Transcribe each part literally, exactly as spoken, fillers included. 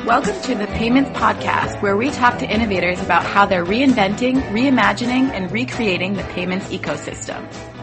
Welcome to the Payments Podcast, where we talk to innovators about how they're reinventing, reimagining, and recreating the payments ecosystem.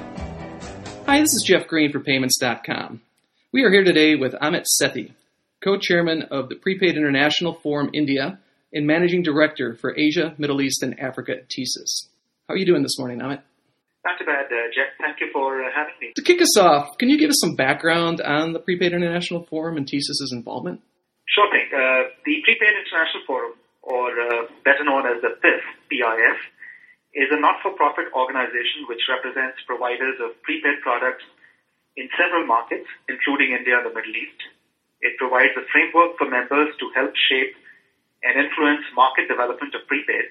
Hi, this is Jeff Green for Payments dot com. We are here today with Amit Sethi, co-chairman of the Prepaid International Forum India and managing director for Asia, Middle East, and Africa at TSYS. How are you doing this morning, Amit? Not too bad, uh, Jeff. Thank you for uh, having me. To kick us off, can you give us some background on the Prepaid International Forum and TSYS's involvement? Sure thing. Uh, the Prepaid International Forum, or uh, better known as the P I F, P I F, is a not-for-profit organization which represents providers of prepaid products in several markets, including India and the Middle East. It provides a framework for members to help shape and influence market development of prepaid.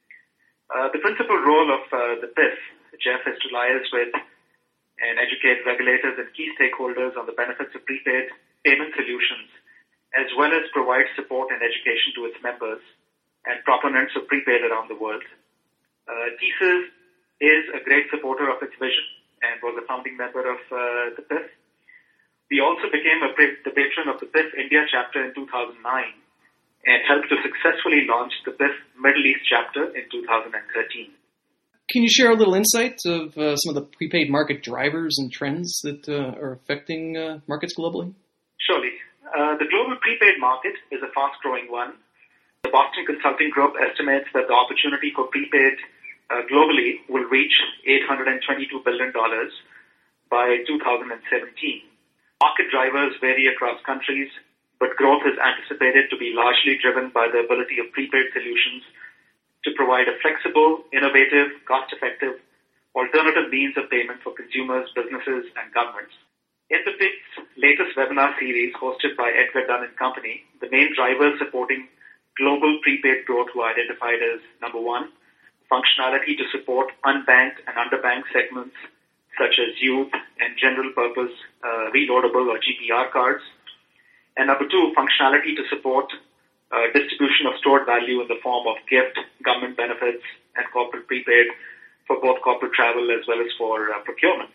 Uh, the principal role of uh, the P I F, Jeff, is to liaise with and educate regulators and key stakeholders on the benefits of prepaid payment solutions, as well as provide support and education to its members and proponents of prepaid around the world. Uh, TSYS is a great supporter of its vision and was a founding member of uh, the P I F. We also became a, the patron of the P I F India chapter in two thousand nine and helped to successfully launch the P I F Middle East chapter in two thousand thirteen. Can you share a little insight of uh, some of the prepaid market drivers and trends that uh, are affecting uh, markets globally? Surely. Uh, the global prepaid market is a fast-growing one. The Boston Consulting Group estimates that the opportunity for prepaid uh, globally will reach eight hundred twenty-two billion dollars by two thousand seventeen. Market drivers vary across countries, but growth is anticipated to be largely driven by the ability of prepaid solutions to provide a flexible, innovative, cost-effective, alternative means of payment for consumers, businesses, and governments. In the P I F's latest webinar series hosted by Edgar Dunn and Company, the main drivers supporting global prepaid growth were identified as, number one, functionality to support unbanked and underbanked segments such as youth and general purpose uh, reloadable or G P R cards. And number two, functionality to support uh, distribution of stored value in the form of gift, government benefits, and corporate prepaid for both corporate travel as well as for uh, procurement.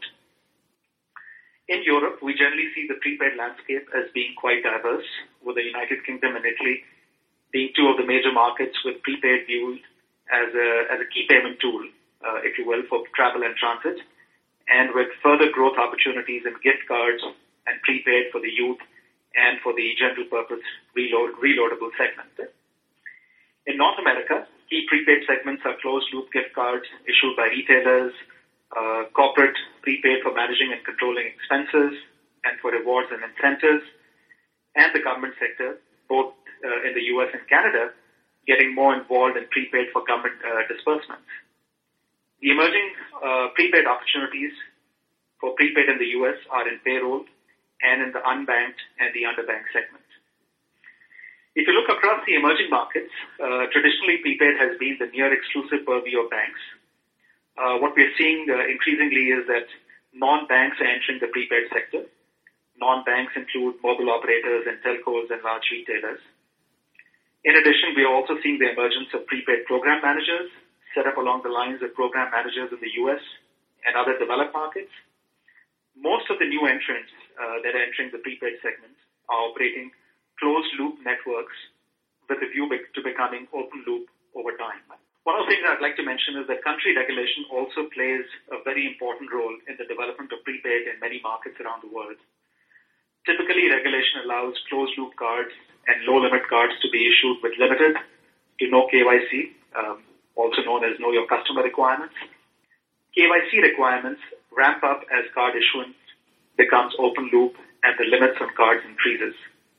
In Europe, we generally see the prepaid landscape as being quite diverse, with the United Kingdom and Italy being two of the major markets with prepaid viewed as a, as a key payment tool, uh, if you will, for travel and transit, and with further growth opportunities in gift cards and prepaid for the youth and for the general purpose reload, reloadable segment. In North America, key prepaid segments are closed-loop gift cards issued by retailers, Uh, corporate prepaid for managing and controlling expenses and for rewards and incentives, and the government sector, both uh, in the U S and Canada, getting more involved in prepaid for government uh, disbursements. The emerging uh, prepaid opportunities for prepaid in the U S are in payroll and in the unbanked and the underbanked segment. If you look across the emerging markets, uh, traditionally prepaid has been the near exclusive purview of banks. Uh, what we're seeing uh, increasingly is that non-banks are entering the prepaid sector. Non-banks include mobile operators and telcos and large retailers. In addition, we are also seeing the emergence of prepaid program managers set up along the lines of program managers in the U S and other developed markets. Most of the new entrants uh, that are entering the prepaid segment are operating closed-loop networks with a view to becoming open-loop over time. One of the things I'd like to mention is that country regulation also plays a very important role in the development of prepaid in many markets around the world. Typically, regulation allows closed-loop cards and low-limit cards to be issued with limited to no K Y C, um, also known as Know Your Customer requirements. K Y C requirements ramp up as card issuance becomes open-loop and the limits on cards increases.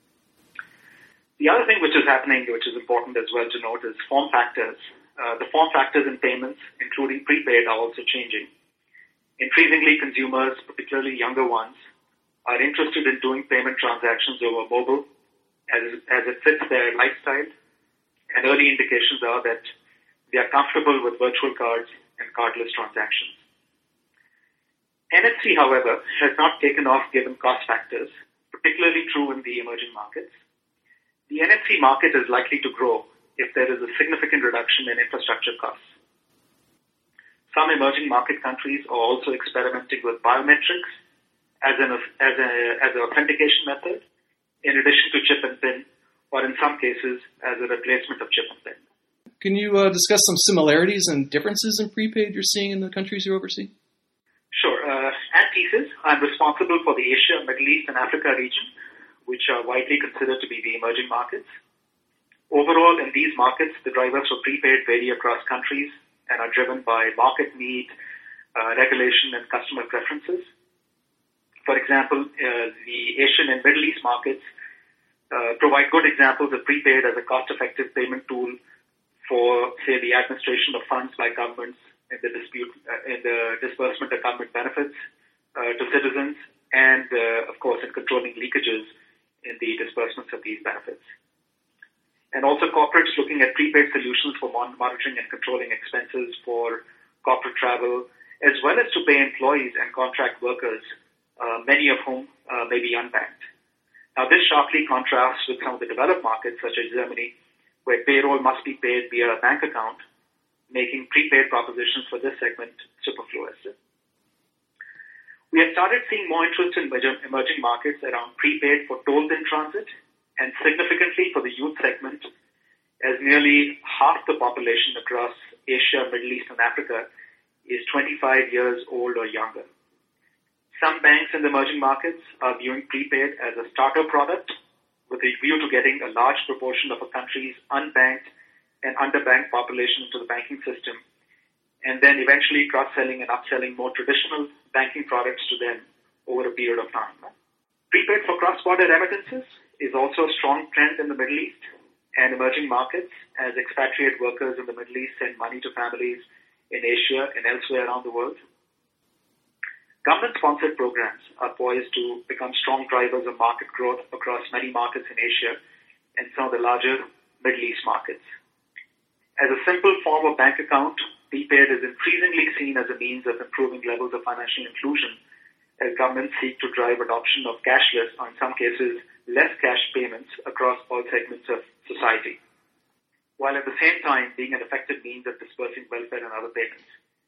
The other thing which is happening, which is important as well to note, is form factors. Uh, the form factors in payments, including prepaid, are also changing. Increasingly, consumers, particularly younger ones, are interested in doing payment transactions over mobile as, as it fits their lifestyle, and early indications are that they are comfortable with virtual cards and cardless transactions. N F C, however, has not taken off given cost factors, particularly true in the emerging markets. The N F C market is likely to grow if there is a significant reduction in infrastructure costs. Some emerging market countries are also experimenting with biometrics as an as a as an authentication method, in addition to chip and PIN or in some cases as a replacement of chip and PIN. Can you uh, discuss some similarities and differences in prepaid you're seeing in the countries you oversee? Sure. Uh, at TSYS, I'm responsible for the Asia, Middle East, and Africa region, which are widely considered to be the emerging markets. Overall, in these markets, the drivers for prepaid vary across countries and are driven by market need, uh, regulation, and customer preferences. For example, uh, the Asian and Middle East markets uh, provide good examples of prepaid as a cost-effective payment tool for, say, the administration of funds by governments in the dispute, uh, in the disbursement of government benefits uh, to citizens, and, uh, of course, in controlling leakages in the disbursements of these benefits. And also corporates looking at prepaid solutions for monitoring and controlling expenses for corporate travel, as well as to pay employees and contract workers, uh, many of whom uh, may be unbanked. Now, this sharply contrasts with some of the developed markets, such as Germany, where payroll must be paid via a bank account, making prepaid propositions for this segment superfluous. We have started seeing more interest in emerging markets around prepaid for tolls in transit, and significantly for the youth segment, as nearly half the population across Asia, Middle East, and Africa is twenty-five years old or younger. Some banks in the emerging markets are viewing prepaid as a starter product with a view to getting a large proportion of a country's unbanked and underbanked population into the banking system, and then eventually cross-selling and upselling more traditional banking products to them over a period of time. Prepaid for cross-border remittances is also a strong trend in the Middle East and emerging markets as expatriate workers in the Middle East send money to families in Asia and elsewhere around the world. Government-sponsored programs are poised to become strong drivers of market growth across many markets in Asia and some of the larger Middle East markets. As a simple form of bank account, prepaid is increasingly seen as a means of improving levels of financial inclusion as governments seek to drive adoption of cashless, or in some cases, less cash payments across all segments of society, while at the same time being an effective means of dispersing welfare and other payments.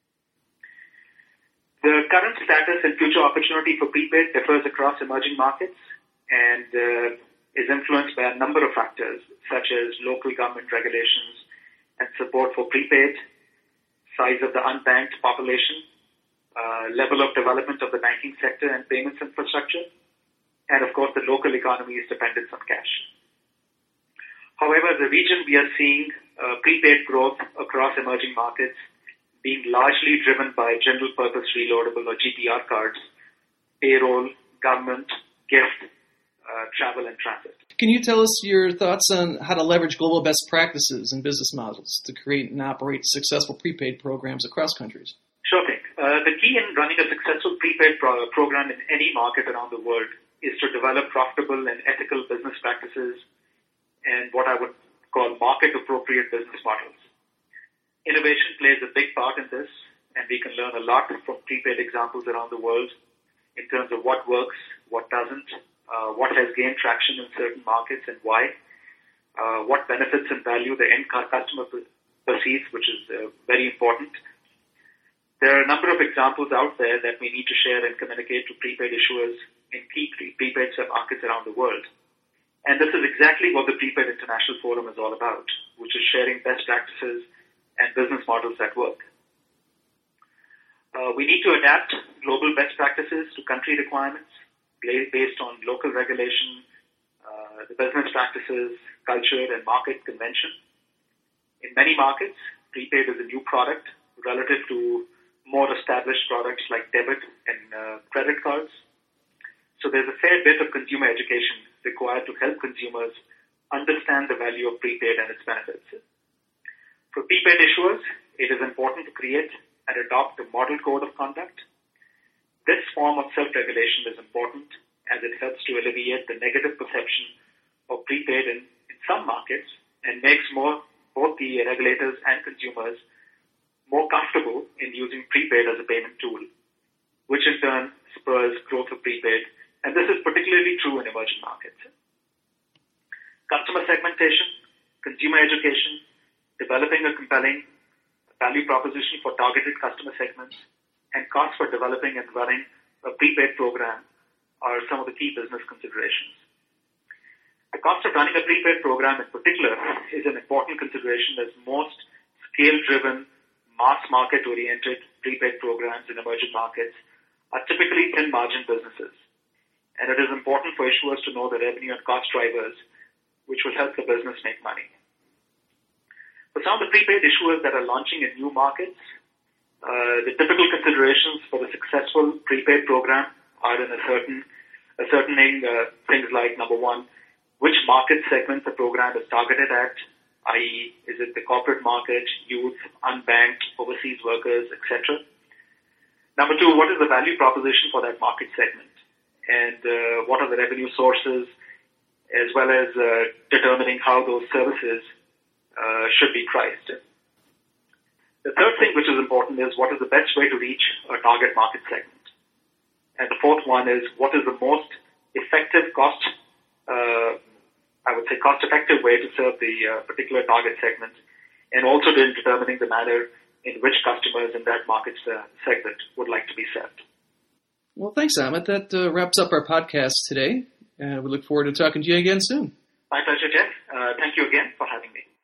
The current status and future opportunity for prepaid differs across emerging markets and uh, is influenced by a number of factors, such as local government regulations and support for prepaid, size of the unbanked population, uh, level of development of the banking sector and payments infrastructure, and of course the local economy is dependent on cash. However, the region we are seeing uh, prepaid growth across emerging markets being largely driven by general purpose reloadable or G P R cards, payroll, government, gift, uh, travel, and transit. Can you tell us your thoughts on how to leverage global best practices and business models to create and operate successful prepaid programs across countries? Sure thing. Uh, the key in running a successful prepaid pro- program in any market around the world is to develop profitable and ethical business practices and what I would call market-appropriate business models. Innovation plays a big part in this, and we can learn a lot from prepaid examples around the world in terms of what works, what doesn't, uh, what has gained traction in certain markets and why, uh, what benefits and value the end customer perceives, which is uh, very important. There are a number of examples out there that we need to share and communicate to prepaid issuers in key prepaid markets around the world. And this is exactly what the Prepaid International Forum is all about, which is sharing best practices and business models that work. Uh, we need to adapt global best practices to country requirements based on local regulation, uh, the business practices, culture, and market convention. In many markets, prepaid is a new product relative to more established products like debit and uh, credit cards. So there's a fair bit of consumer education required to help consumers understand the value of prepaid and its benefits. For prepaid issuers, it is important to create and adopt a model code of conduct. This form of self-regulation is important as it helps to alleviate the negative perception of prepaid in, in some markets and makes more both the regulators and consumers more comfortable in using prepaid as a payment tool, which in turn spurs growth of prepaid, and this is particularly true in emerging markets. Customer segmentation, consumer education, developing a compelling value proposition for targeted customer segments, and costs for developing and running a prepaid program are some of the key business considerations. The cost of running a prepaid program in particular is an important consideration as most scale-driven, mass market-oriented prepaid programs in emerging markets are typically thin-margin businesses. And it is important for issuers to know the revenue and cost drivers which will help the business make money. For some of the prepaid issuers that are launching in new markets, uh, the typical considerations for the successful prepaid program are in a certain, ascertaining uh, things like, number one, which market segment the program is targeted at, that is, is it the corporate market, youth, unbanked, overseas workers, et cetera. Number two, what is the value proposition for that market segment? And uh, what are the revenue sources, as well as uh, determining how those services uh, should be priced. The third thing which is important is what is the best way to reach a target market segment. And the fourth one is what is the most effective cost, uh, I would say cost-effective way to serve the uh, particular target segment, and also in determining the manner in which customers in that market uh, segment would like to be served. Well, thanks, Amit. That uh, wraps up our podcast today. Uh, we look forward to talking to you again soon. My pleasure, Jeff. Uh, thank you again for having me.